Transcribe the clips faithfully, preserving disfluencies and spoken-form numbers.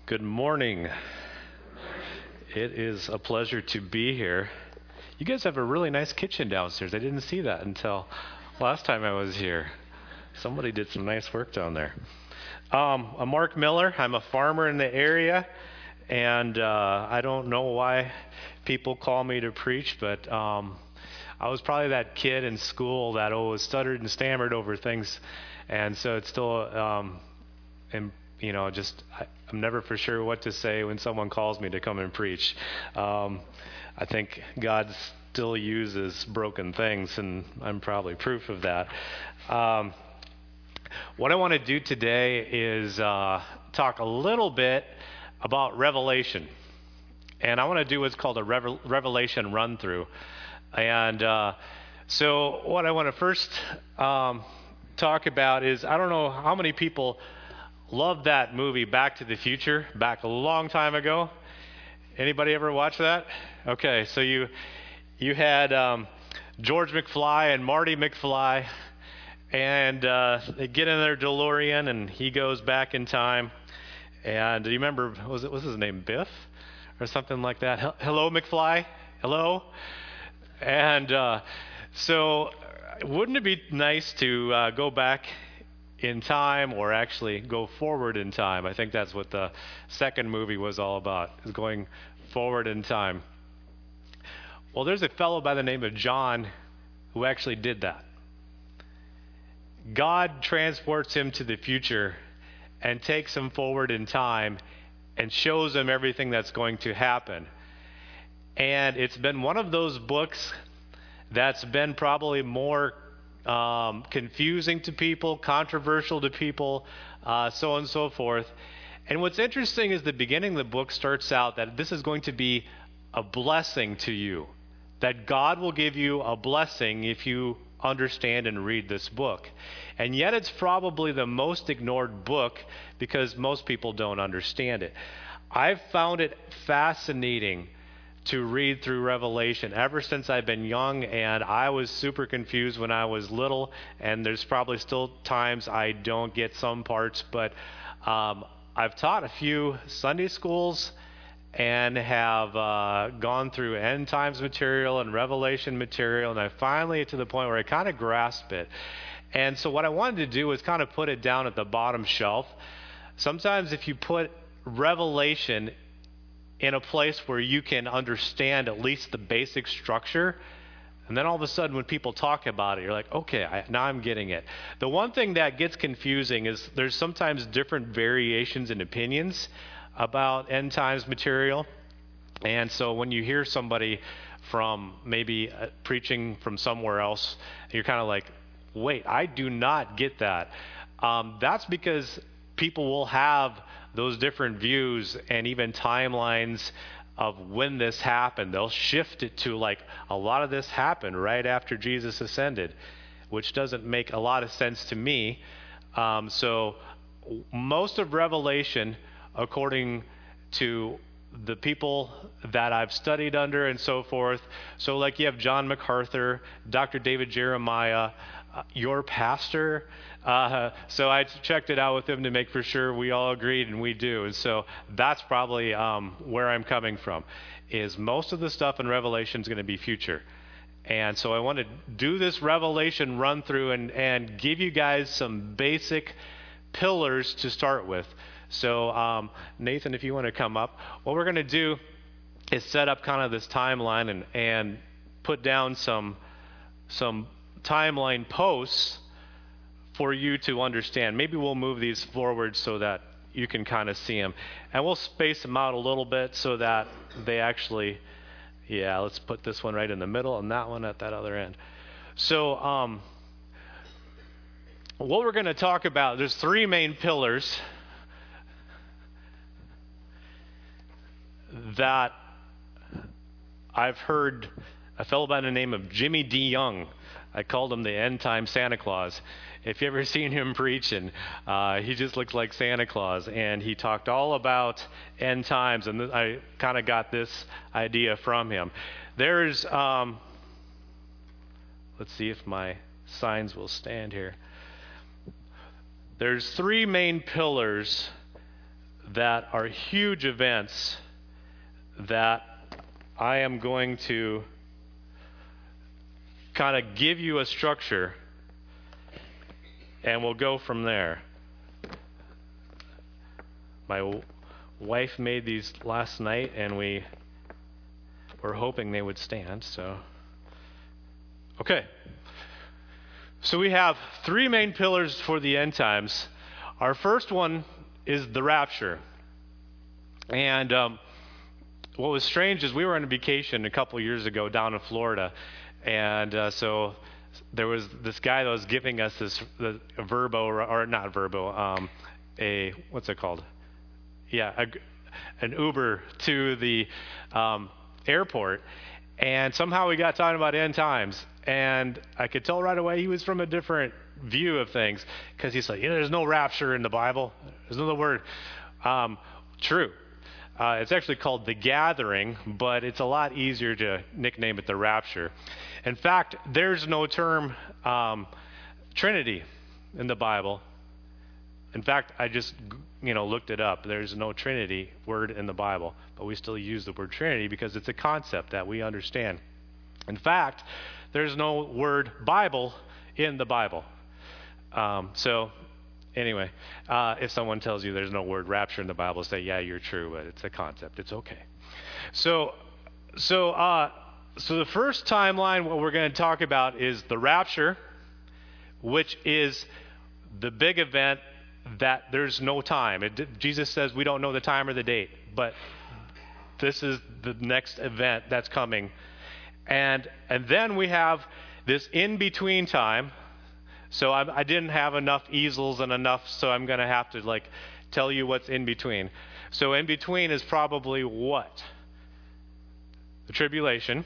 Good morning. It is a pleasure to be here. You guys have a really nice kitchen downstairs. I didn't see that until last time I was here. Somebody did some nice work down there. Um, I'm Mark Miller. I'm a farmer in the area, and uh, I don't know why people call me to preach, but um, I was probably that kid in school that always stuttered and stammered over things, and so it's still, um, and, you know, just I, I'm never for sure what to say when someone calls me to come and preach. Um, I think God still uses broken things, and I'm probably proof of that. Um, what I want to do today is uh, talk a little bit about Revelation. And I want to do what's called a revel- Revelation run-through. And uh, so what I want to first um, talk about is, I don't know how many people loved that movie Back to the Future back a long time ago. Anybody ever watch that? Okay, so you you had um, George McFly and Marty McFly, and uh, they get in their DeLorean, and he goes back in time. And do you remember, was it was his name Biff or something like that? Hello, McFly. Hello. And uh, so, wouldn't it be nice to uh, go back in time, or actually go forward in time? I think that's what the second movie was all about, is going forward in time. Well, there's a fellow by the name of John who actually did that. God transports him to the future and takes him forward in time and shows him everything that's going to happen. And it's been one of those books that's been probably more um, confusing to people, controversial to people, uh, so on and so forth. And what's interesting is the beginning of the book starts out that this is going to be a blessing to you, that God will give you a blessing if you understand and read this book. And yet it's probably the most ignored book because most people don't understand it. I've found it fascinating to read through Revelation ever since I've been young, and I was super confused when I was little, and there's probably still times I don't get some parts, but um, I've taught a few Sunday schools and have uh, gone through end times material and Revelation material, and I finally to the point where I kind of grasp it. And so what I wanted to do was kind of put it down at the bottom shelf. Sometimes if you put Revelation in a place where you can understand at least the basic structure, and then all of a sudden when people talk about it, you're like, okay, I, now I'm getting it. The one thing that gets confusing is there's sometimes different variations in opinions about end times material. And so when you hear somebody from maybe uh, preaching from somewhere else, you're kind of like, wait, I do not get that. Um, that's because people will have those different views and even timelines of when this happened. They'll shift it to like a lot of this happened right after Jesus ascended, which doesn't make a lot of sense to me. Um, so most of Revelation, according to the people that I've studied under and so forth, so like you have John MacArthur, Doctor David Jeremiah, uh, your pastor. Uh, so I checked it out with him to make for sure we all agreed, and we do. And so that's probably um, where I'm coming from, is most of the stuff in Revelation is going to be future. And so I want to do this Revelation run through and, and give you guys some basic pillars to start with. So um, Nathan, if you want to come up, what we're going to do is set up kind of this timeline and, and put down some some timeline posts for you to understand. Maybe we'll move these forward so that you can kind of see them. And we'll space them out a little bit so that they actually, yeah, let's put this one right in the middle and that one at that other end. So um, what we're going to talk about, there's three main pillars that I've heard a fellow by the name of Jimmy D. Young, I called him the end time Santa Claus. If you ever seen him preach, and uh, he just looks like Santa Claus, and he talked all about end times, and th- I kind of got this idea from him. There's, um, let's see if my signs will stand here. There's three main pillars that are huge events that I am going to kind of give you a structure, and we'll go from there. My w- wife made these last night, and we were hoping they would stand, so. Okay. So we have three main pillars for the end times. Our first one is the rapture. And um, what was strange is we were on a vacation a couple years ago down in Florida. And uh, so there was this guy that was giving us this the, a Verbo, or, or not Verbo, um, a, what's it called? Yeah, a, an Uber to the um, airport. And somehow we got talking about end times. And I could tell right away he was from a different view of things, because he's like, yeah, there's no rapture in the Bible. There's no word. Um, true. Uh, it's actually called the gathering, but it's a lot easier to nickname it the rapture. In fact, there's no term um, Trinity in the Bible. In fact, I just you know looked it up. There's no Trinity word in the Bible, but we still use the word Trinity because it's a concept that we understand. In fact, there's no word Bible in the Bible. Um, so anyway, uh, if someone tells you there's no word rapture in the Bible, say, yeah, you're true, but it's a concept. It's okay. So, so, uh, so the first timeline, what we're going to talk about is the rapture, which is the big event that there's no time. It, Jesus says we don't know the time or the date, but this is the next event that's coming. And and then we have this in-between time. So I, I didn't have enough easels and enough, so I'm going to have to like tell you what's in between. So in between is probably what? The tribulation,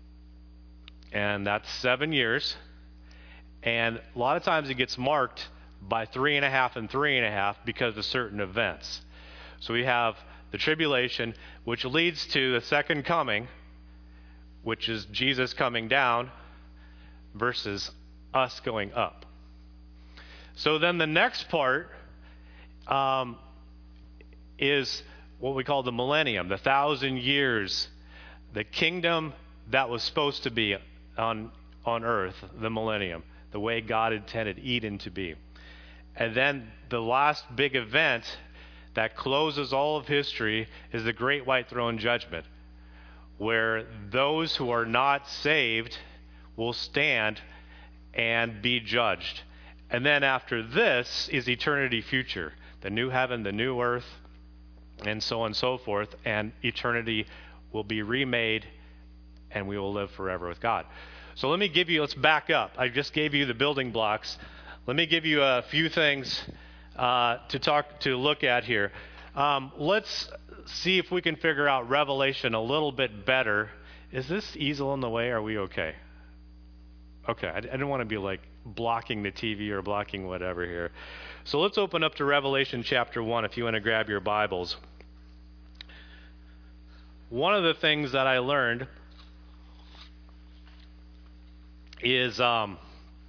and that's seven years. And a lot of times it gets marked by three and a half and three and a half because of certain events. So we have the tribulation, which leads to the second coming, which is Jesus coming down versus us going up. So then the next part um, is what we call the millennium, the thousand years, the kingdom that was supposed to be on on earth, the millennium, the way God intended Eden to be. And then the last big event that closes all of history is the Great White Throne Judgment, where those who are not saved will stand and be judged. And then after this is eternity future, the new heaven, the new earth, and so on and so forth, and eternity will be remade, and we will live forever with God. So let me give you, let's back up. I just gave you the building blocks. Let me give you a few things uh, to talk, to look at here. Um, let's see if we can figure out Revelation a little bit better. Is this easel in the way? Are we okay? Okay, I, I didn't want to be like blocking the T V or blocking whatever here. So let's open up to Revelation chapter one if you want to grab your Bibles. One of the things that I learned is um,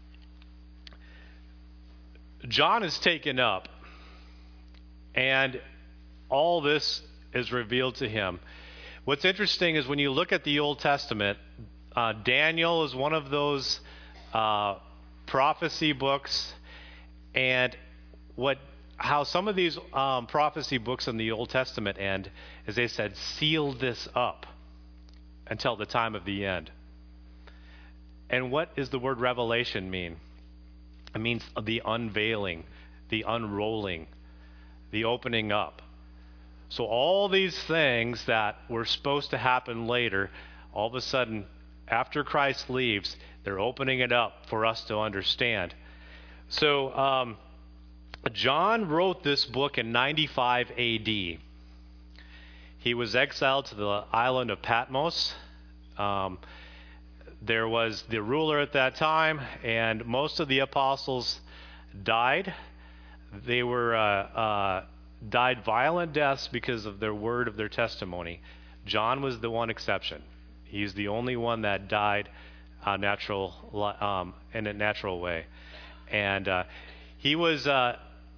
John is taken up, and all this is revealed to him. What's interesting is when you look at the Old Testament, uh, Daniel is one of those uh, prophecy books, and what how some of these um, prophecy books in the Old Testament end is they said, seal this up until the time of the end. And what does the word revelation mean? It means the unveiling, the unrolling, the opening up. So all these things that were supposed to happen later, all of a sudden, after Christ leaves, they're opening it up for us to understand. So um, John wrote this book in ninety-five A D. He was exiled to the island of Patmos. Um, there was the ruler at that time, and most of the apostles died. They were uh, uh, died violent deaths because of their word of their testimony. John was the one exception. He's the only one that died uh, natural um, in a natural way, and uh, he was uh,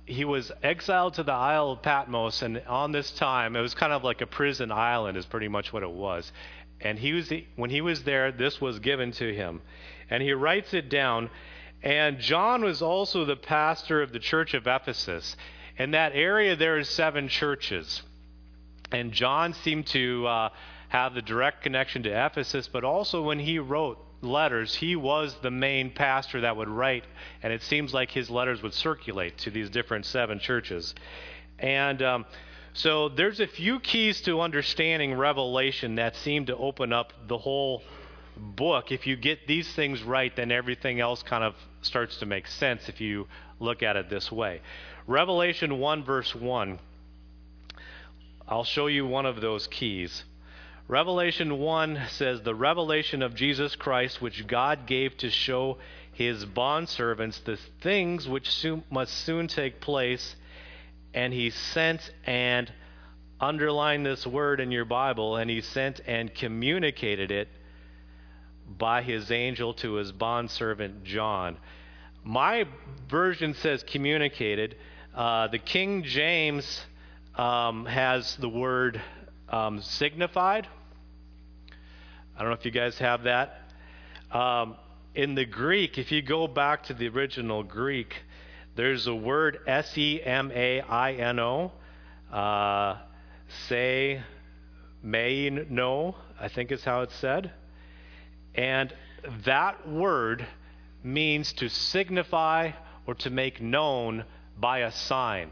he was exiled to the Isle of Patmos, and on this time, it was kind of like a prison island is pretty much what it was. And he was when he was there, this was given to him. And he writes it down. And John was also the pastor of the church of Ephesus. In that area, there are seven churches. And John seemed to uh, have the direct connection to Ephesus, but also when he wrote letters, he was the main pastor that would write, and it seems like his letters would circulate to these different seven churches. And um, so there's a few keys to understanding Revelation that seem to open up the whole book. If you get these things right, then everything else kind of starts to make sense if you look at it this way. Revelation one, verse one. I'll show you one of those keys. Revelation one says, the revelation of Jesus Christ, which God gave to show his bondservants the things which soon, must soon take place, and he sent and, underline this word in your Bible, and he sent and communicated it by his angel to his bondservant John. My version says communicated. Uh, the King James um, has the word um, signified. I don't know if you guys have that. Um, in the Greek, if you go back to the original Greek, there's a word S E M A I N O, uh, say, may know, I think is how it's said. And that word means to signify or to make known by a sign.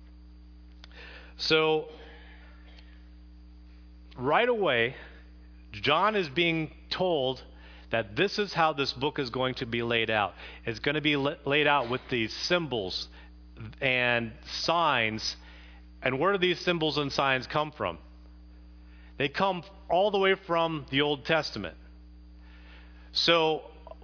So, right away, John is being told that this is how this book is going to be laid out. It's going to be la- laid out with these symbols and signs. And where do these symbols and signs come from? They come all the way from the Old Testament. So,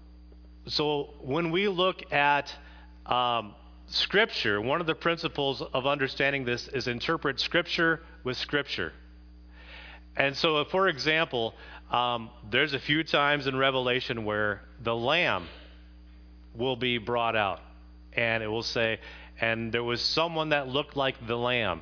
so when we look at um, Scripture, one of the principles of understanding this is interpret Scripture with Scripture. And so, for example, um, there's a few times in Revelation where the Lamb will be brought out. And it will say, and there was someone that looked like the Lamb.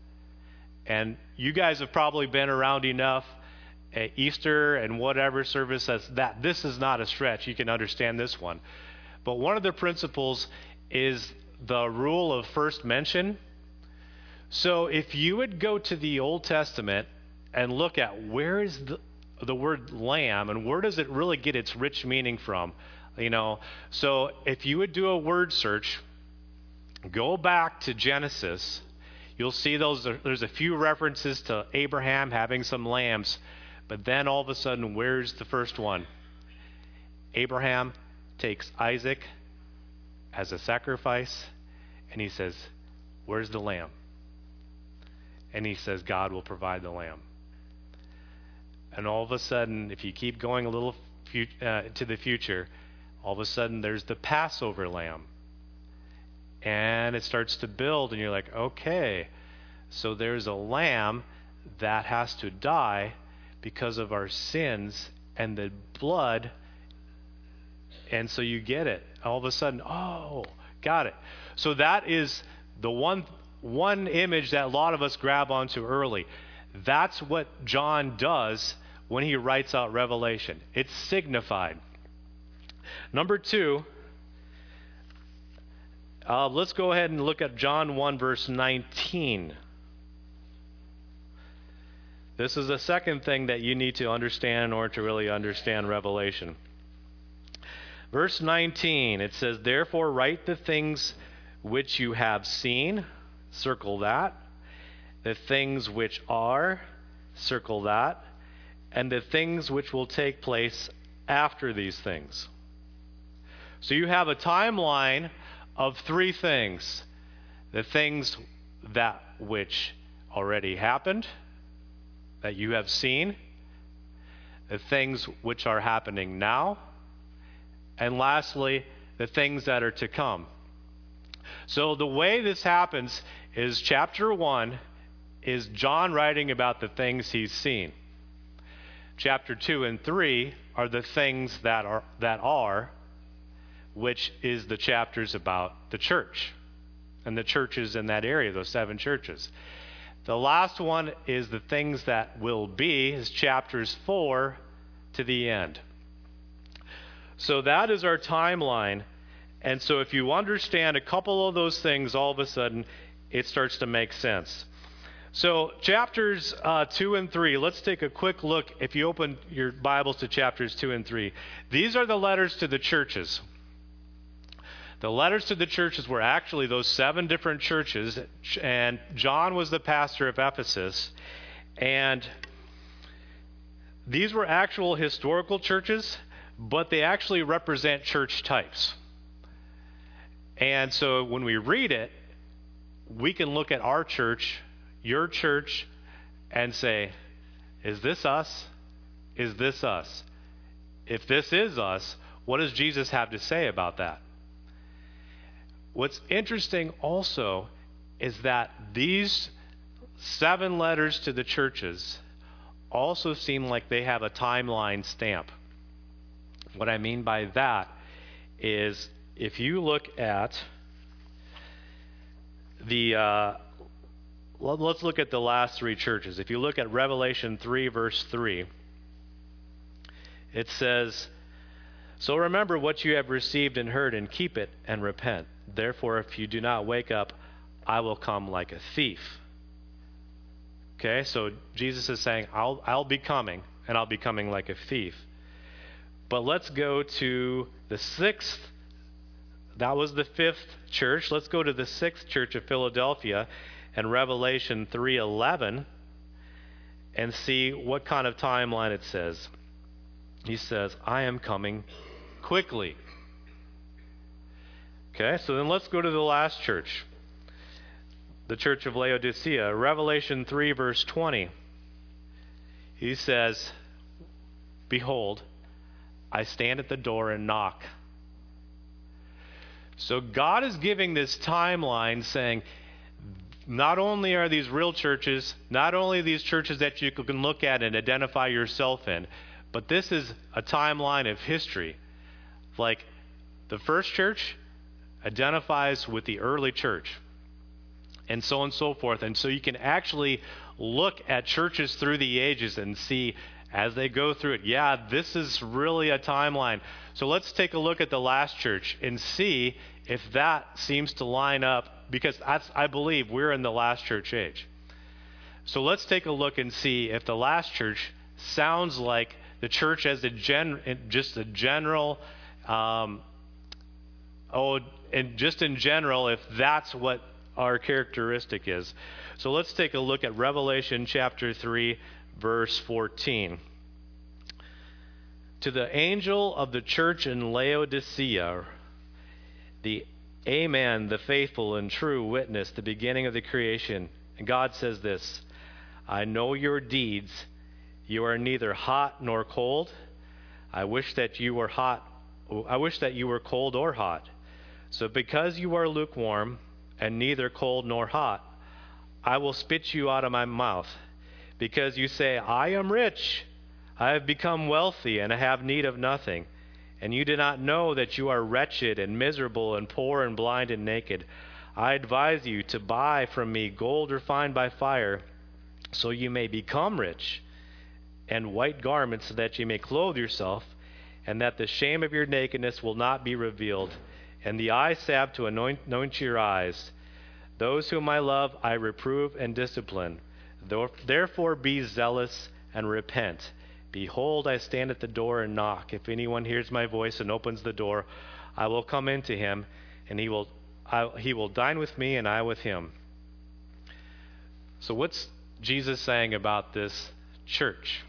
And you guys have probably been around enough at Easter and whatever service that's that this is not a stretch. You can understand this one. But one of the principles is the rule of first mention. So if you would go to the Old Testament and look at where is the, the word lamb and where does it really get its rich meaning from, you know, so if you would do a word search, go back to Genesis, you'll see those. There's a few references to Abraham having some lambs, but then all of a sudden, where's the first one? Abraham takes Isaac as a sacrifice, and he says, where's the lamb? And he says, God will provide the lamb. And all of a sudden, if you keep going a little fu- uh, to the future, all of a sudden there's the Passover lamb. And it starts to build, and you're like, okay, so there's a lamb that has to die because of our sins and the blood. And so you get it. All of a sudden, oh, got it. So that is the one one image that a lot of us grab onto early. That's what John does when he writes out Revelation. It's signified. Number two, uh, let's go ahead and look at John one, verse nineteen. This is the second thing that you need to understand in order to really understand Revelation. Verse nineteen, it says, therefore write the things which you have seen, circle that, the things which are, circle that, and the things which will take place after these things. So you have a timeline of three things. The things that which already happened, that you have seen, the things which are happening now, and lastly, the things that are to come. So the way this happens is chapter one is John writing about the things he's seen. Chapter two and three are the things that are that are, which is the chapters about the church. and the churches in that area, those seven churches. The last one is the things that will be, is chapters four to the end. So that is our timeline. And so if you understand a couple of those things, all of a sudden, it starts to make sense. So chapters uh, two and three, let's take a quick look. If you open your Bibles to chapters two and three, these are the letters to the churches. The letters to the churches were actually those seven different churches, and John was the pastor of Ephesus. And these were actual historical churches, but they actually represent church types. And so when we read it, we can look at our church, your church, and say, is this us? Is this us? If this is us, what does Jesus have to say about that? What's interesting also is that these seven letters to the churches also seem like they have a timeline stamp. What I mean by that is if you look at the, uh, let's look at the last three churches. If you look at Revelation three, verse three, it says, so remember what you have received and heard, and keep it and repent. Therefore, if you do not wake up, I will come like a thief. Okay, so Jesus is saying, I'll, I'll be coming, and I'll be coming like a thief. But let's go to the sixth. That was the fifth church. Let's go to the sixth church of Philadelphia and Revelation three eleven and see what kind of timeline it says. He says, I am coming quickly. Okay, so then let's go to the last church, the church of Laodicea. Revelation three, verse twenty. He says, behold, I stand at the door and knock. So God is giving this timeline saying, not only are these real churches, not only these churches that you can look at and identify yourself in, but this is a timeline of history. Like the first church identifies with the early church, and so on and so forth. And so you can actually look at churches through the ages and see as they go through it, yeah, this is really a timeline. So let's take a look at the last church and see if that seems to line up, because that's, I believe we're in the last church age. So let's take a look and see if the last church sounds like the church as a gen, just a general, um, oh, and just in general, if that's what our characteristic is. So let's take a look at Revelation chapter three, verse fourteen. To the angel of the church in Laodicea, the Amen, the faithful and true witness, the beginning of the creation. And God says this, I know your deeds. You are neither hot nor cold. I wish that you were hot. I wish that you were cold or hot. So because you are lukewarm and neither cold nor hot, I will spit you out of my mouth. Because you say, I am rich, I have become wealthy, and I have need of nothing. And you do not know that you are wretched and miserable and poor and blind and naked. I advise you to buy from me gold refined by fire, so you may become rich, and white garments, so that you may clothe yourself, and that the shame of your nakedness will not be revealed, and the eye salve to anoint, anoint your eyes. Those whom I love I reprove and discipline. Therefore be zealous and repent. Behold, I stand at the door and knock. If anyone hears my voice and opens the door, I will come into him, and he will I, he will dine with me, and I with him. So what's Jesus saying about this church?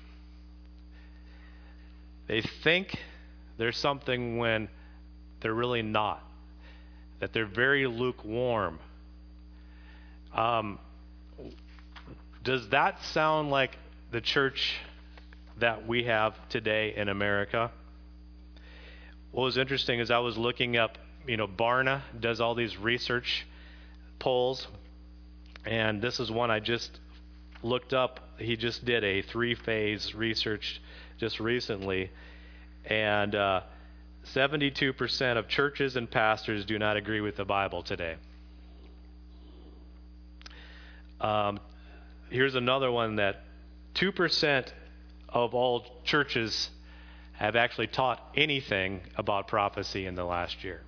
They think there's something when they're really not, that they're very lukewarm. Um, does that sound like the church that we have today in America? What was interesting is I was looking up, you know, Barna does all these research polls, and this is one I just looked up. He just did a three-phase research just recently, and uh, seventy-two percent of churches and pastors do not agree with the Bible today. Um, here's another one that two percent of all churches have actually taught anything about prophecy in the last year.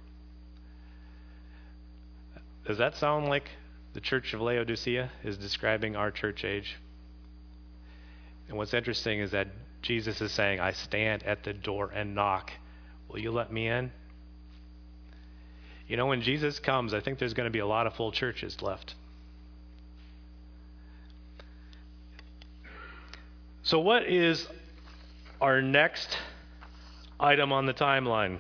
Does that sound like the church of Laodicea is describing our church age? And what's interesting is that Jesus is saying, I stand at the door and knock. Will you let me in? You know, when Jesus comes, I think there's going to be a lot of full churches left. So what is our next item on the timeline?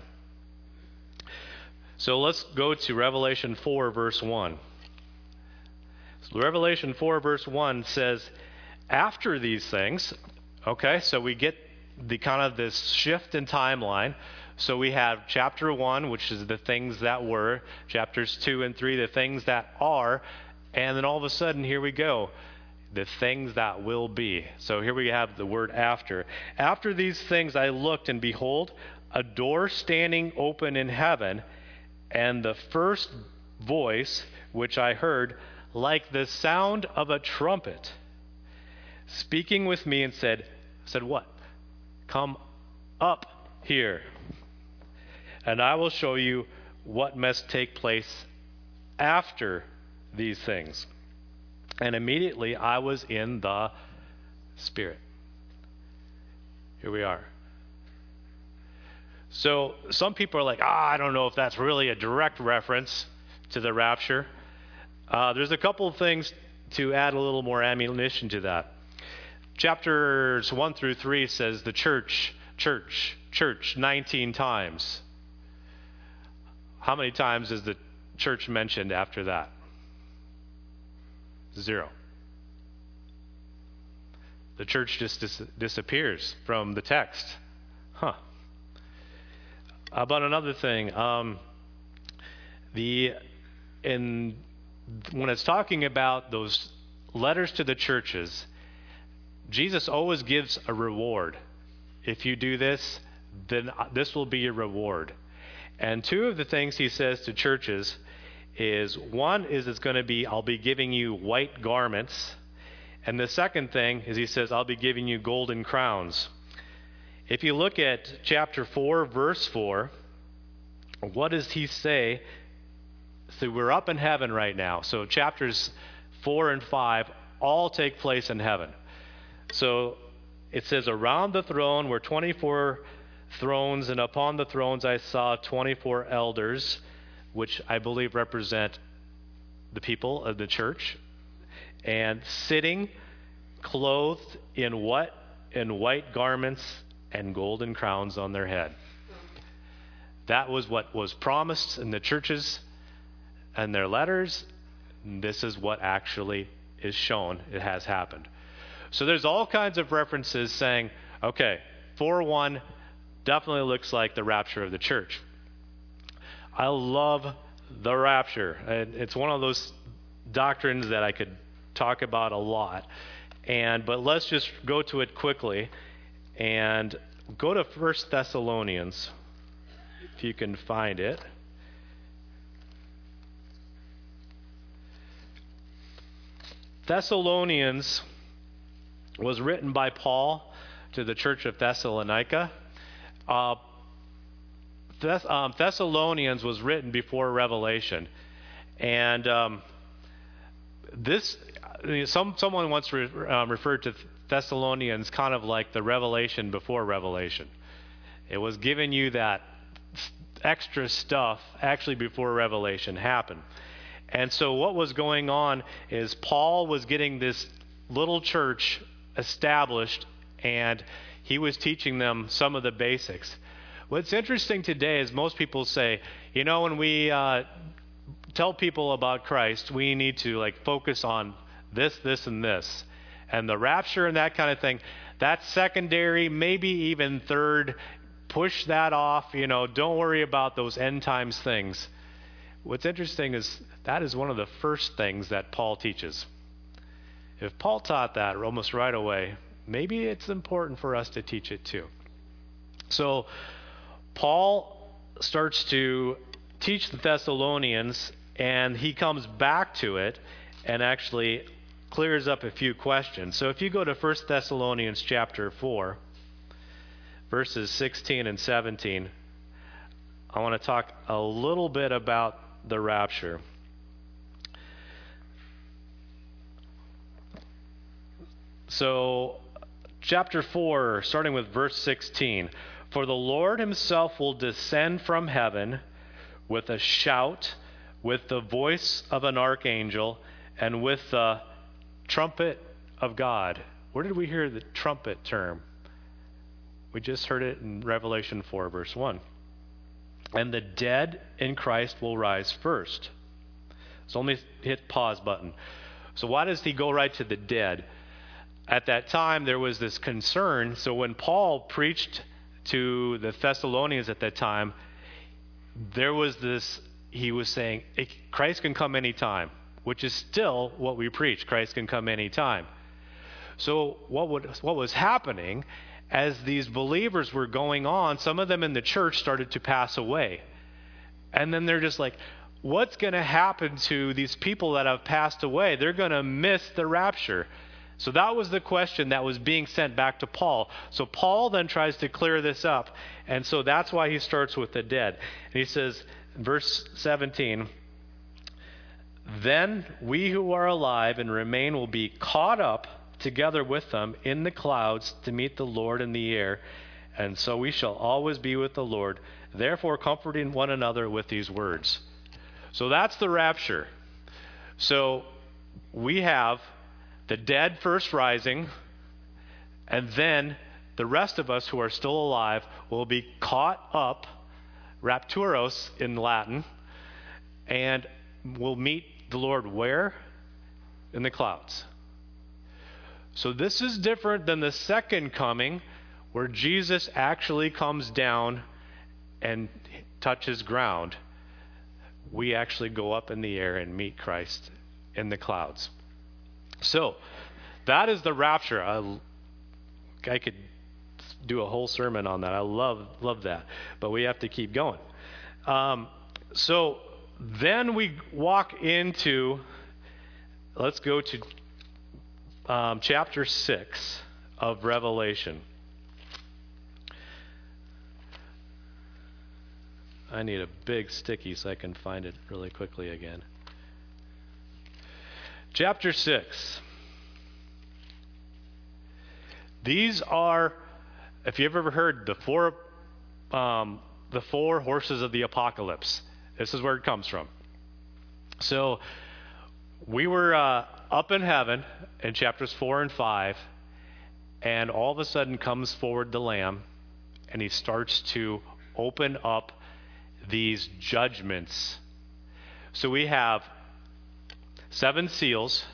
So let's go to Revelation four, verse one. So Revelation four, verse one says, after these things, okay, so we get the kind of this shift in timeline. So we have chapter one, which is the things that were, chapters two and three, the things that are, and then all of a sudden, here we go, the things that will be. So here we have the word after. After these things I looked, and behold, a door standing open in heaven, and the first voice which I heard, like the sound of a trumpet, speaking with me, and said, said what? Come up here, and I will show you what must take place after these things. And immediately I was in the Spirit. Here we are. So some people are like, ah, I don't know if that's really a direct reference to the rapture. Uh, there's a couple of things to add a little more ammunition to that. Chapters one through three says the church, church, church nineteen times. How many times is the church mentioned after that? Zero. The church just dis- disappears from the text. Huh. How about another thing? Um, the in when it's talking about those letters to the churches, Jesus always gives a reward. If you do this, then this will be your reward. And two of the things he says to churches is, one is it's going to be, I'll be giving you white garments. And the second thing is he says, I'll be giving you golden crowns. If you look at chapter four, verse four, what does he say? So we're up in heaven right now. So chapters four and five all take place in heaven. So it says, around the throne were twenty-four thrones, and upon the thrones I saw twenty-four elders, which I believe represent the people of the church, and sitting, clothed in what? In white garments and golden crowns on their head. That was what was promised in the churches and their letters. This is what actually is shown. It has happened. So there's all kinds of references saying, okay, four one definitely looks like the rapture of the church. I love the rapture. It's one of those doctrines that I could talk about a lot. And but let's just go to it quickly and go to First Thessalonians, if you can find it. Thessalonians was written by Paul to the church of Thessalonica. Uh, Thess- um, Thessalonians was written before Revelation, and um, this some someone once re- um, referred to Thessalonians kind of like the Revelation before Revelation. It was giving you that extra stuff actually before Revelation happened. And so what was going on is Paul was getting this little church established, and he was teaching them some of the basics. What's interesting today is most people say, you know, when we uh, tell people about Christ, we need to like focus on this, this, and this. And the rapture and that kind of thing, that's secondary, maybe even third. Push that off, you know, don't worry about those end times things. What's interesting is that is one of the first things that Paul teaches. If Paul taught that almost right away, maybe it's important for us to teach it too. So Paul starts to teach the Thessalonians, and he comes back to it and actually clears up a few questions. So if you go to First Thessalonians chapter four, verses sixteen and seventeen, I want to talk a little bit about the rapture. So, chapter four, starting with verse sixteen. For the Lord himself will descend from heaven with a shout, with the voice of an archangel, and with the trumpet of God. Where did we hear the trumpet term? We just heard it in Revelation four, verse one. And the dead in Christ will rise first. So let me hit pause button. So why does he go right to the dead? At that time, there was this concern. So when Paul preached to the Thessalonians at that time, there was this, he was saying, Christ can come anytime, which is still what we preach. Christ can come anytime. So what would, what was happening as these believers were going on, some of them in the church started to pass away. And then they're just like, what's going to happen to these people that have passed away? They're going to miss the rapture. So that was the question that was being sent back to Paul. So Paul then tries to clear this up. And so that's why he starts with the dead. And he says, verse seventeen, then we who are alive and remain will be caught up together with them in the clouds to meet the Lord in the air. And so we shall always be with the Lord, therefore comforting one another with these words. So that's the rapture. So we have the dead first rising, and then the rest of us who are still alive will be caught up, rapturos in Latin, and will meet the Lord where? In the clouds. So this is different than the second coming, where Jesus actually comes down and touches ground. We actually go up in the air and meet Christ in the clouds. So that is the rapture. I, I could do a whole sermon on that. I love love that. But we have to keep going. Um, so then we walk into, let's go to um, chapter six of Revelation. I need a big sticky so I can find it really quickly again. Chapter six. These are, if you've ever heard the four, um, the four horses of the apocalypse, this is where it comes from. So we were uh, up in heaven in chapters four and five, and all of a sudden comes forward the Lamb, and he starts to open up these judgments. So we have seven seals,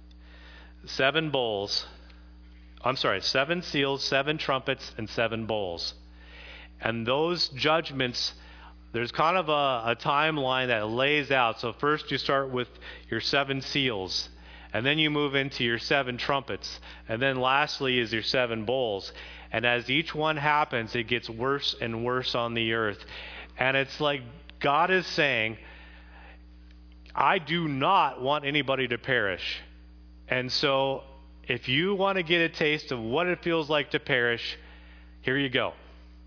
seven bowls. I'm sorry, seven seals, seven trumpets, and seven bowls. And those judgments, there's kind of a, a timeline that lays out. So first you start with your seven seals, and then you move into your seven trumpets, and then lastly is your seven bowls. And as each one happens, it gets worse and worse on the earth. And it's like God is saying, I do not want anybody to perish. And so if you want to get a taste of what it feels like to perish, here you go.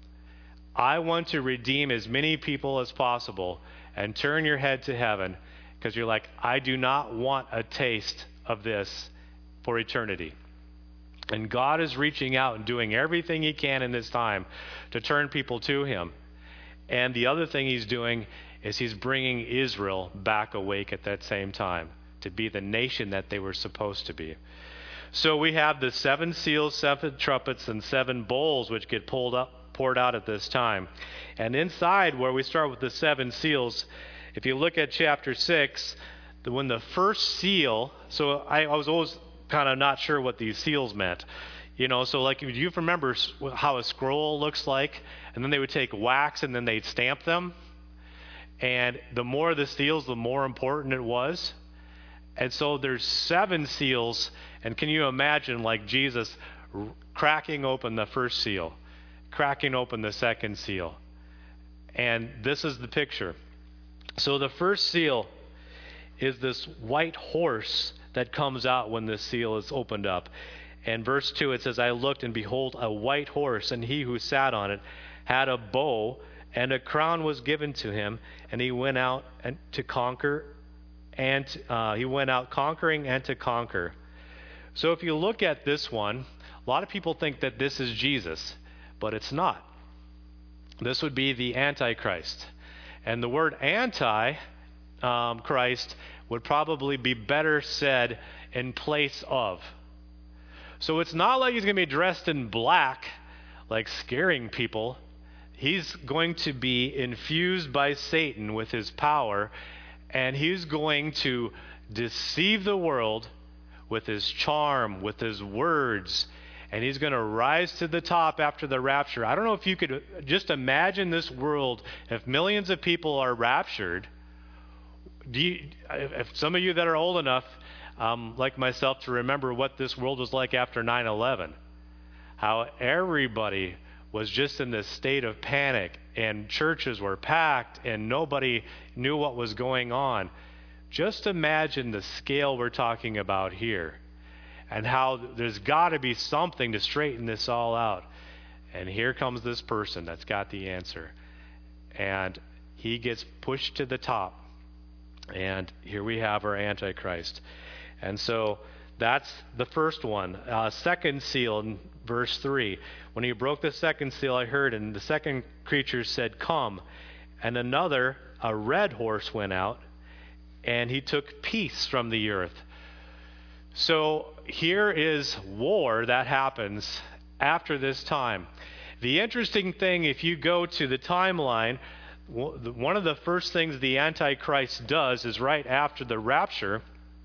I want to redeem as many people as possible, and turn your head to heaven, because you're like, I do not want a taste of this for eternity. And God is reaching out and doing everything he can in this time to turn people to him. And the other thing he's doing is he's bringing Israel back awake at that same time to be the nation that they were supposed to be. So we have the seven seals, seven trumpets, and seven bowls which get pulled up, poured out at this time. And inside, where we start with the seven seals, if you look at chapter six, the, when the first seal, so I, I was always kind of not sure what these seals meant. You know, so like, do you remember how a scroll looks like? And then they would take wax and then they'd stamp them. And the more the seals, the more important it was. And so there's seven seals. And can you imagine, like, Jesus r- cracking open the first seal, cracking open the second seal? And this is the picture. So the first seal is this white horse that comes out when this seal is opened up. And verse two, it says, I looked, and behold, a white horse, and he who sat on it had a bow, and a crown was given to him, and he went out and to conquer, and uh, he went out conquering and to conquer. So if you look at this one, a lot of people think that this is Jesus, but it's not. This would be the Antichrist. And the word anti um, Christ would probably be better said in place of. So it's not like he's going to be dressed in black, like scaring people. He's going to be infused by Satan with his power, and he's going to deceive the world with his charm, with his words, and he's going to rise to the top after the rapture. I don't know if you could just imagine this world if millions of people are raptured. Do you, if some of you that are old enough, um, like myself, to remember what this world was like after nine eleven, how everybody was just in this state of panic, and churches were packed, and nobody knew what was going on. Just imagine the scale we're talking about here, and how there's got to be something to straighten this all out. And here comes this person that's got the answer, and he gets pushed to the top. And here we have our Antichrist. And so that's the first one. Uh, second seal in verse three. When he broke the second seal, I heard, and the second creature said, come. And another, a red horse, went out, and he took peace from the earth. So here is war that happens after this time. The interesting thing, if you go to the timeline, one of the first things the Antichrist does is right after the rapture,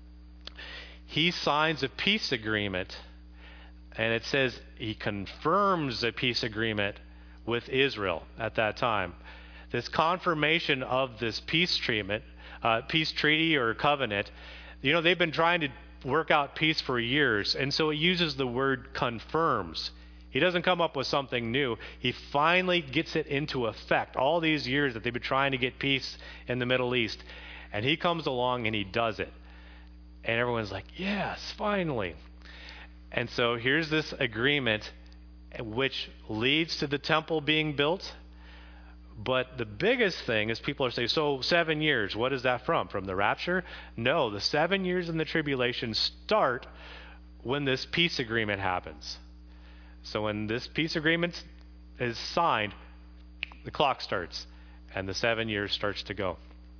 he signs a peace agreement. And it says he confirms a peace agreement with Israel at that time. This confirmation of this peace treatment, uh, peace treaty or covenant, you know, they've been trying to work out peace for years. And so it uses the word confirms. He doesn't come up with something new. He finally gets it into effect. All these years that they've been trying to get peace in the Middle East. And he comes along and he does it. And everyone's like, yes, finally. And so here's this agreement which leads to the temple being built. But the biggest thing is people are saying, so seven years, what is that from? From the rapture? No, the seven years in the tribulation start when this peace agreement happens. So when this peace agreement is signed, the clock starts, and the seven years starts to go.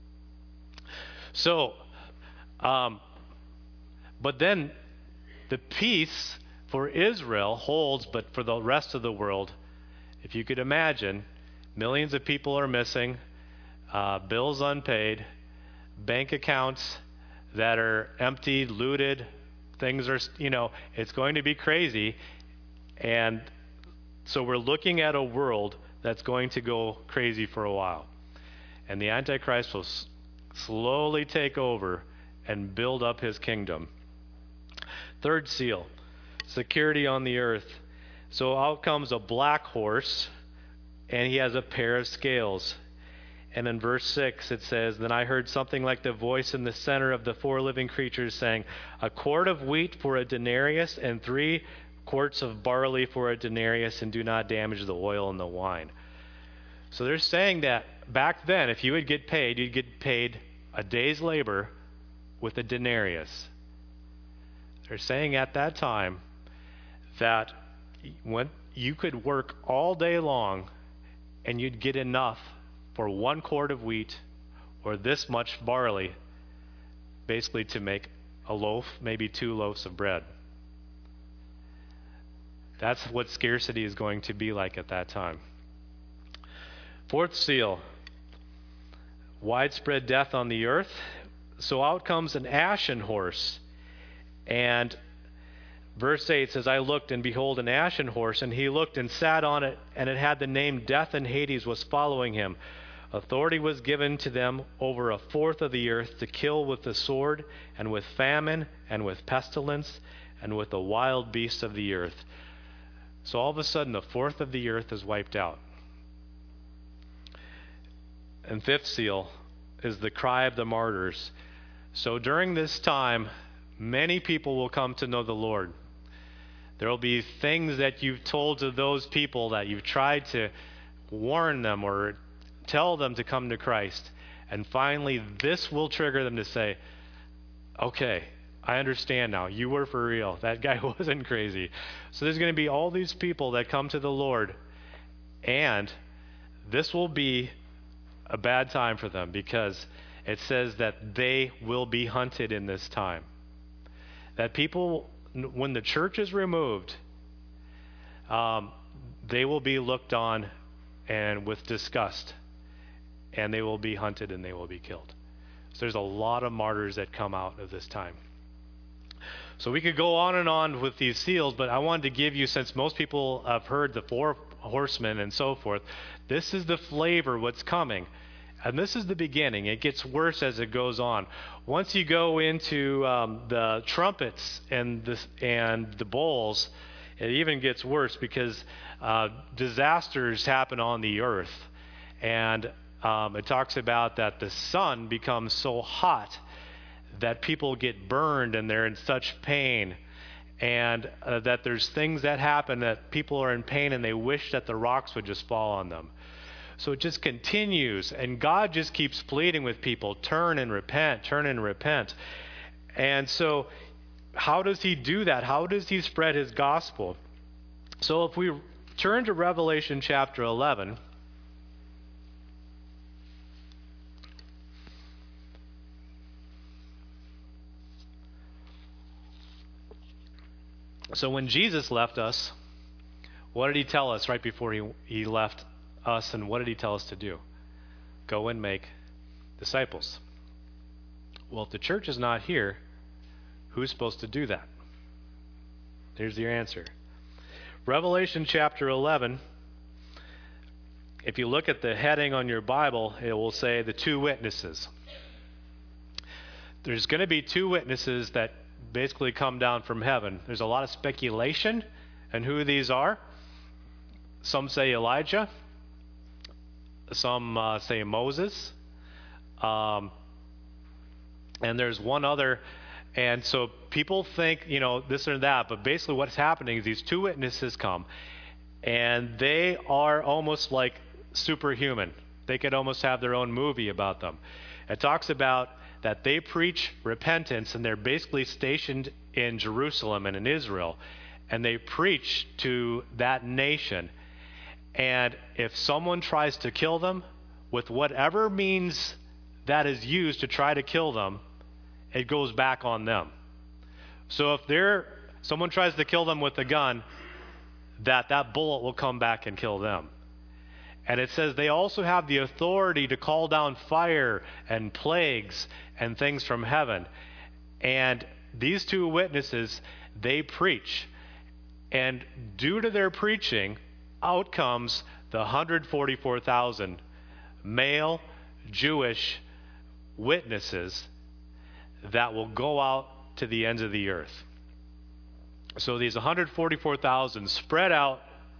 So, um, but then the peace for Israel holds, but for the rest of the world, if you could imagine, millions of people are missing, uh, bills unpaid, bank accounts that are emptied, looted, things are, you know, it's going to be crazy. And so we're looking at a world that's going to go crazy for a while. And the Antichrist will s- slowly take over and build up his kingdom. Third seal, security on the earth. So out comes a black horse, and he has a pair of scales. And in verse six it says, then I heard something like the voice in the center of the four living creatures saying, a quart of wheat for a denarius, and three quarts of barley for a denarius, and do not damage the oil and the wine. So they're saying that back then, if you would get paid, you'd get paid a day's labor with a denarius. They're saying at that time that when you could work all day long and you'd get enough for one quart of wheat or this much barley, basically to make a loaf, maybe two loaves of bread. That's what scarcity is going to be like at that time. Fourth seal, widespread death on the earth. So out comes an ashen horse. And verse eight says, I looked, and behold, an ashen horse, and he looked and sat on it, and it had the name Death, and Hades was following him. Authority was given to them over a fourth of the earth to kill with the sword, and with famine, and with pestilence, and with the wild beasts of the earth. So all of a sudden, a fourth of the earth is wiped out. And fifth seal is the cry of the martyrs. So during this time, Many people will come to know the Lord. There will be things that you've told to those people that you've tried to warn them or tell them to come to Christ. And finally, this will trigger them to say, okay, I understand now. You were for real. That guy wasn't crazy. So there's going to be all these people that come to the Lord, and this will be a bad time for them because it says that they will be hunted in this time. That people, when the church is removed, um, they will be looked on and with disgust, and they will be hunted and they will be killed. So there's a lot of martyrs that come out of this time. So we could go on and on with these seals, but I wanted to give you, since most people have heard the four horsemen and so forth, this is the flavor, what's coming. And this is the beginning. It gets worse as it goes on. Once you go into um, the trumpets and the, and the bowls, it even gets worse because uh, disasters happen on the earth. And um, it talks about that the sun becomes so hot that people get burned and they're in such pain, and uh, that there's things that happen that people are in pain and they wish that the rocks would just fall on them. So it just continues, and God just keeps pleading with people, turn and repent, turn and repent. And so how does he do that? How does he spread his gospel? So if we turn to Revelation chapter eleven, so when Jesus left us, what did he tell us right before he, he left us, and what did he tell us to do? Go and make disciples. Well, if the church is not here, who's supposed to do that? There's your answer. Revelation chapter eleven, if you look at the heading on your Bible, it will say the two witnesses. There's going to be two witnesses that basically come down from heaven. There's a lot of speculation on who these are. Some say Elijah. Some uh, say Moses. Um, and there's one other. And so people think, you know, this or that. But basically what's happening is these two witnesses come. And they are almost like superhuman. They could almost have their own movie about them. It talks about that they preach repentance, and they're basically stationed in Jerusalem and in Israel, and they preach to that nation. And if someone tries to kill them, with whatever means that is used to try to kill them, it goes back on them. So if they're, someone tries to kill them with a gun, that that bullet will come back and kill them. And it says they also have the authority to call down fire and plagues and things from heaven. And these two witnesses, they preach. And due to their preaching, out comes the one hundred forty-four thousand male Jewish witnesses that will go out to the ends of the earth. So these one hundred forty-four thousand spread out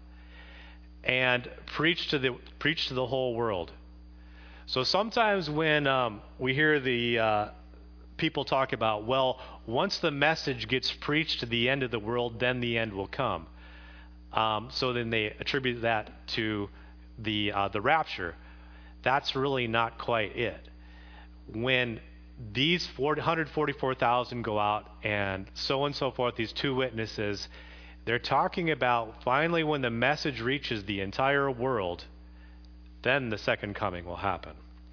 and preach to the preach to the whole world. So sometimes when um, we hear the uh, people talk about, well, once the message gets preached to the end of the world, then the end will come. Um, so then they attribute that to the uh, the rapture. That's really not quite it. When these one hundred forty-four thousand go out and so on and so forth, these two witnesses, they're talking about finally when the message reaches the entire world, then the second coming will happen.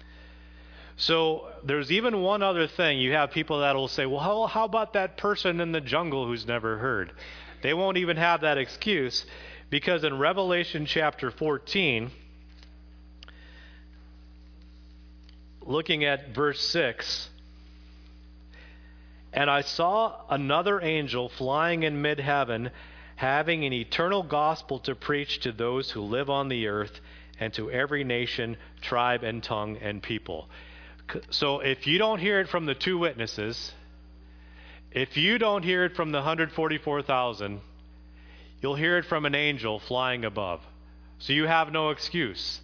So there's even one other thing. You have people that will say, well, how, how about that person in the jungle who's never heard? They won't even have that excuse, because in Revelation chapter fourteen, looking at verse six, and I saw another angel flying in mid-heaven, having an eternal gospel to preach to those who live on the earth and to every nation, tribe, and tongue and people. So if you don't hear it from the two witnesses, if you don't hear it from the one hundred forty-four thousand, you'll hear it from an angel flying above. So you have no excuse.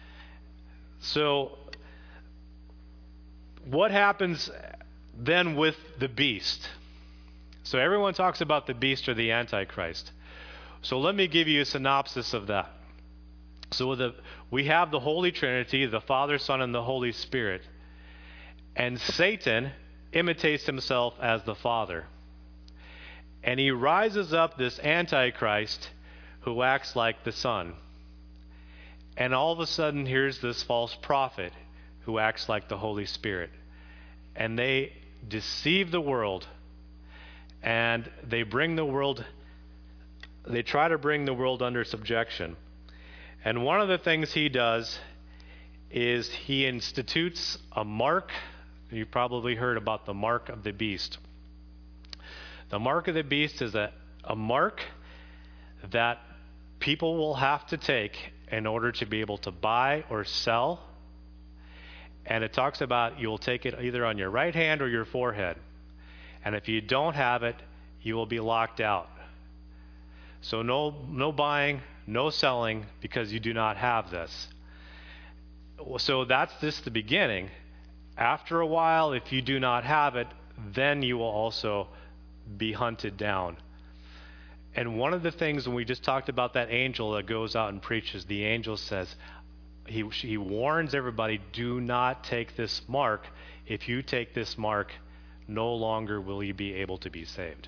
So what happens then with the beast? So everyone talks about the beast or the Antichrist. So let me give you a synopsis of that. So the, we have the Holy Trinity, the Father, Son, and the Holy Spirit. And Satan imitates himself as the Father. And he rises up this Antichrist who acts like the Son. And all of a sudden, here's this false prophet who acts like the Holy Spirit. And they deceive the world. And they bring the world, they try to bring the world under subjection. And one of the things he does is he institutes a mark. You've probably heard about the mark of the beast. The mark of the beast is a, a mark that people will have to take in order to be able to buy or sell. And it talks about you will take it either on your right hand or your forehead. And if you don't have it, you will be locked out. So no, no buying, no selling, because you do not have this. So that's just the beginning. After a while, if you do not have it, then you will also be hunted down. And one of the things when we just talked about that angel that goes out and preaches, the angel says, he, he warns everybody, do not take this mark. If you take this mark, no longer will you be able to be saved.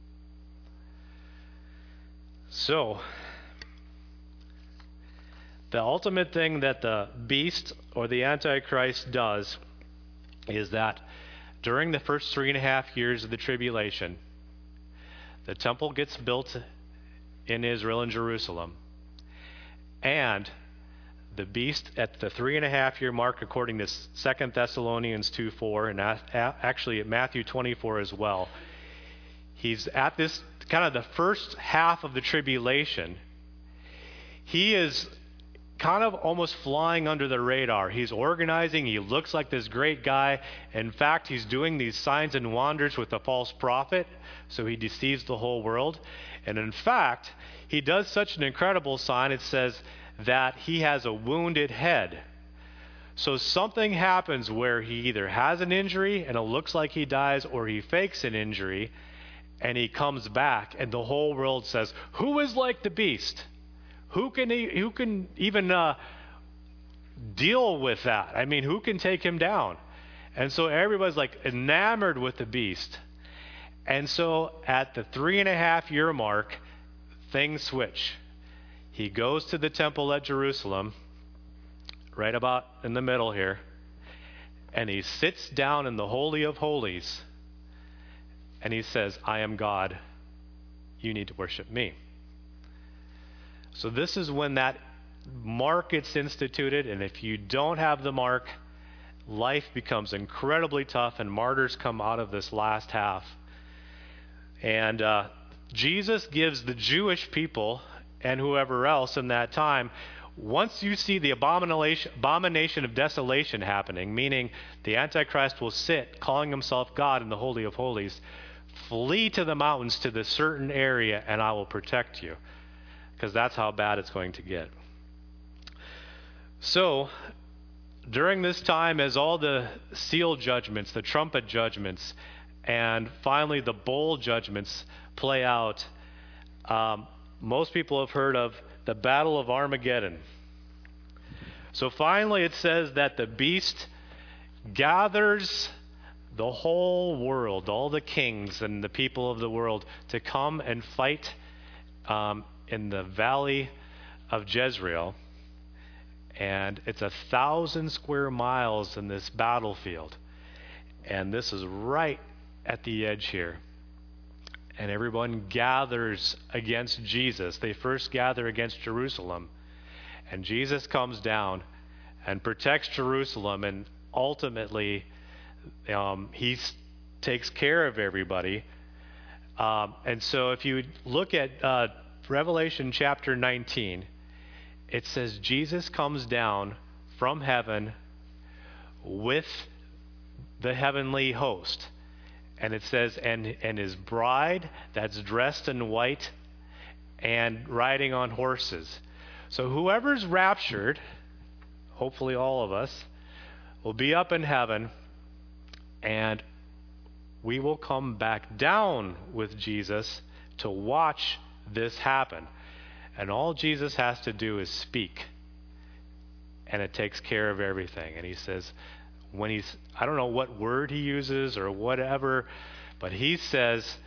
So, the ultimate thing that the beast or the Antichrist does is that during the first three and a half years of the tribulation, the temple gets built in Israel and Jerusalem, and the beast at the three and a half year mark, according to Second Thessalonians two four, and actually at Matthew twenty-four as well, he's at this kind of the first half of the tribulation. He is kind of almost flying under the radar. He's organizing. He looks like this great guy. In fact, he's doing these signs and wonders with a false prophet, so he deceives the whole world. And in fact, he does such an incredible sign, it says that he has a wounded head. So something happens where he either has an injury and it looks like he dies, or he fakes an injury and he comes back, and the whole world says, who is like the beast? Who can he, who can even uh, deal with that? I mean, who can take him down? And so everybody's like enamored with the beast. And so at the three and a half year mark, things switch. He goes to the temple at Jerusalem, right about in the middle here, and he sits down in the Holy of Holies, and he says, I am God. You need to worship me. So this is when that mark gets instituted, and if you don't have the mark, life becomes incredibly tough, and martyrs come out of this last half. And uh, Jesus gives the Jewish people and whoever else in that time, once you see the abomination, abomination of desolation happening, meaning the Antichrist will sit calling himself God in the Holy of Holies, flee to the mountains to this certain area and I will protect you. Because that's how bad it's going to get. So, during this time, as all the seal judgments, the trumpet judgments, and finally the bowl judgments play out, um, most people have heard of the Battle of Armageddon. So finally it says that the beast gathers the whole world, all the kings and the people of the world, to come and fight um, in the valley of Jezreel. And it's a thousand square miles in this battlefield. And this is right at the edge here. And everyone gathers against Jesus. They first gather against Jerusalem. And Jesus comes down and protects Jerusalem. And ultimately, um, he takes care of everybody. Um, and so if you look at uh, Revelation chapter nineteen, it says Jesus comes down from heaven with the heavenly host. And it says, and, and his bride that's dressed in white and riding on horses. So whoever's raptured, hopefully all of us, will be up in heaven, and we will come back down with Jesus to watch this happen. And all Jesus has to do is speak, and it takes care of everything. And he says, when he's, I don't know what word he uses or whatever, but he says,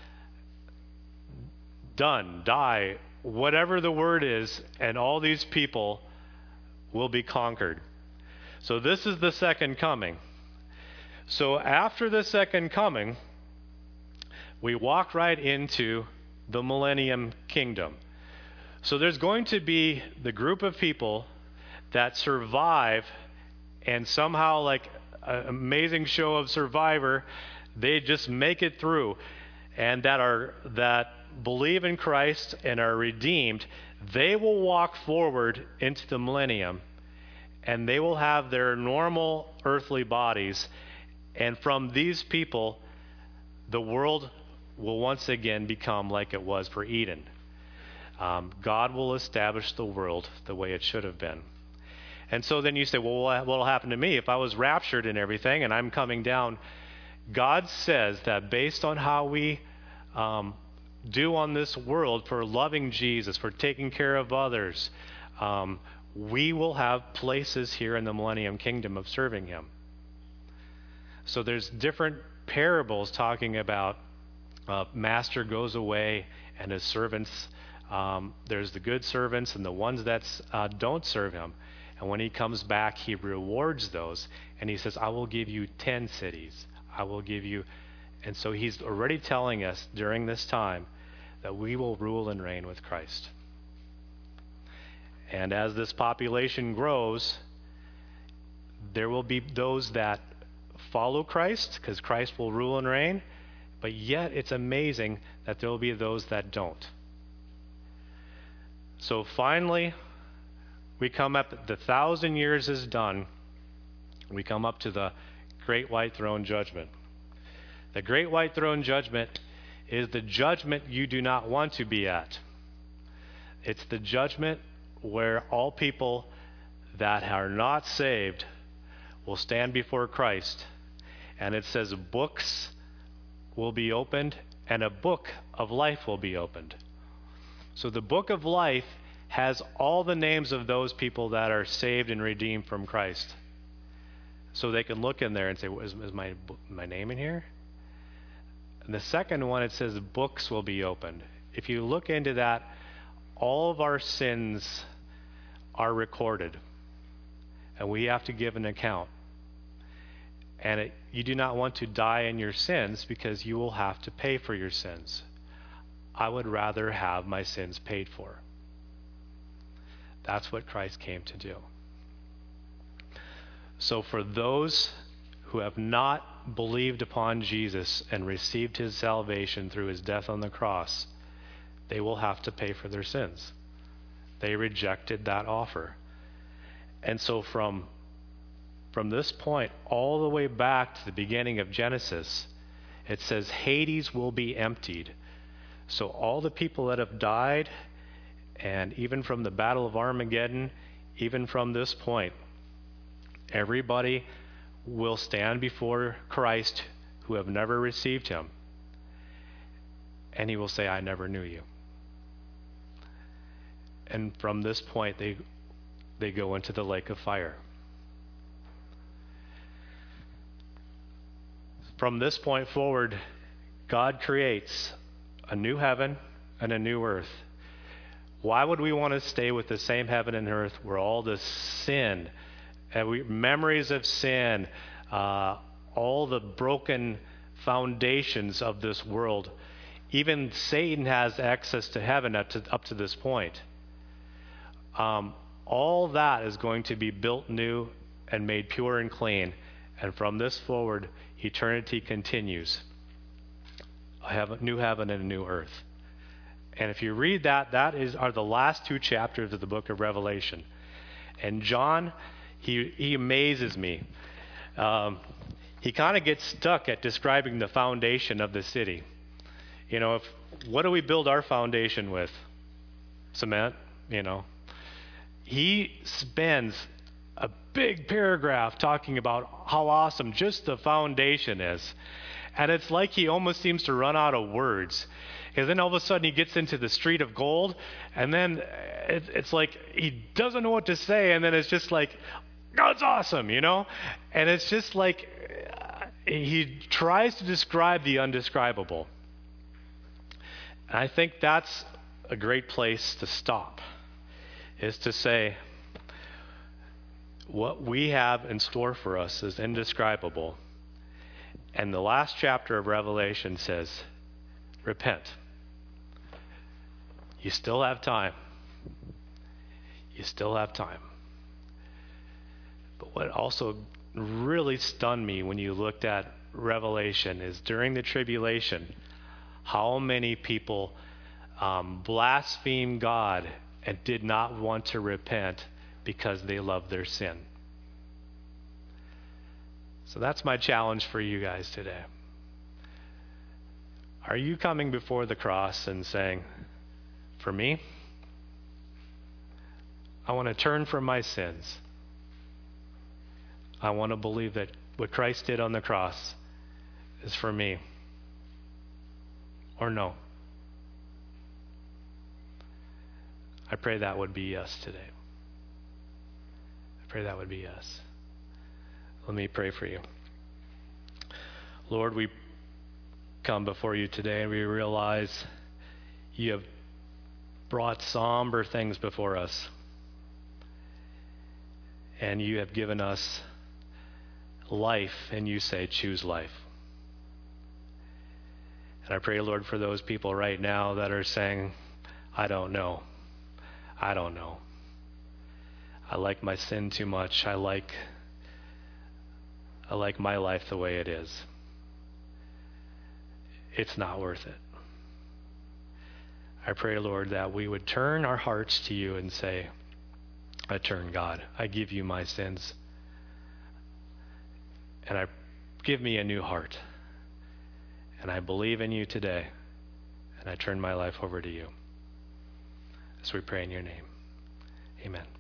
done, die, whatever the word is, and all these people will be conquered. So this is the second coming. So after the second coming, we walk right into the millennium kingdom. So there's going to be the group of people that survive, and somehow, like an amazing show of Survivor, they just make it through, and that are that believe in Christ and are redeemed. They will walk forward into the millennium, and they will have their normal earthly bodies. And from these people, the world will once again become like it was for Eden. Um, God will establish the world the way it should have been. And so then you say, well, what will happen to me if I was raptured and everything and I'm coming down? God says that based on how we um, do on this world for loving Jesus, for taking care of others, um, we will have places here in the millennium kingdom of serving him. So there's different parables talking about uh, master goes away and his servants. Um, there's the good servants and the ones that uh, don't serve him. And when he comes back, he rewards those. And he says, I will give you ten cities. I will give you. And so he's already telling us during this time that we will rule and reign with Christ. And as this population grows, there will be those that follow Christ, because Christ will rule and reign. But yet it's amazing that there will be those that don't. So finally, we come up, the thousand years is done. We come up to the great white throne judgment. The great white throne judgment is the judgment you do not want to be at. It's the judgment where all people that are not saved will stand before Christ. And it says books will be opened and a book of life will be opened. So the book of life has all the names of those people that are saved and redeemed from Christ. So they can look in there and say, is, is my, my name in here? And the second one, it says books will be opened. If you look into that, all of our sins are recorded. And we have to give an account. And it, you do not want to die in your sins because you will have to pay for your sins. I would rather have my sins paid for. That's what Christ came to do. So for those who have not believed upon Jesus and received his salvation through his death on the cross, they will have to pay for their sins. They rejected that offer. And so from, from this point all the way back to the beginning of Genesis, it says Hades will be emptied. So all the people that have died, and even from the Battle of Armageddon, even from this point, everybody will stand before Christ who have never received him. And he will say, I never knew you. And from this point, they, they go into the lake of fire. From this point forward, God creates a new heaven and a new earth. Why would we want to stay with the same heaven and earth where all the sin, and we, memories of sin, uh, all the broken foundations of this world, even Satan has access to heaven up to, up to this point. Um, all that is going to be built new and made pure and clean. And from this forward, eternity continues. I have a new heaven and a new earth. And if you read that, that is are the last two chapters of the book of Revelation. And John, he he amazes me. Um, he kind of gets stuck at describing the foundation of the city. You know, if what do we build our foundation with? Cement, you know. He spends a big paragraph talking about how awesome just the foundation is. And it's like he almost seems to run out of words. Because then all of a sudden he gets into the street of gold, and then it, it's like he doesn't know what to say, and then it's just like, God's awesome, you know? And it's just like uh, he tries to describe the undescribable. And I think that's a great place to stop, is to say, what we have in store for us is indescribable. And the last chapter of Revelation says, repent. You still have time. You still have time. But what also really stunned me when you looked at Revelation is during the tribulation, how many people um, blasphemed God and did not want to repent because they loved their sin. So that's my challenge for you guys today. Are you coming before the cross and saying, for me, I want to turn from my sins. I want to believe that what Christ did on the cross is for me. Or no? I pray that would be us today. I pray that would be us. Let me pray for you. Lord, we come before you today and we realize you have brought somber things before us. And you have given us life, and you say, choose life. And I pray, Lord, for those people right now that are saying, I don't know. I don't know. I like my sin too much. I like I like my life the way it is. It's not worth it. I pray, Lord, that we would turn our hearts to you and say, I turn, God. I give you my sins. And I give me a new heart. And I believe in you today. And I turn my life over to you. As we pray in your name. Amen.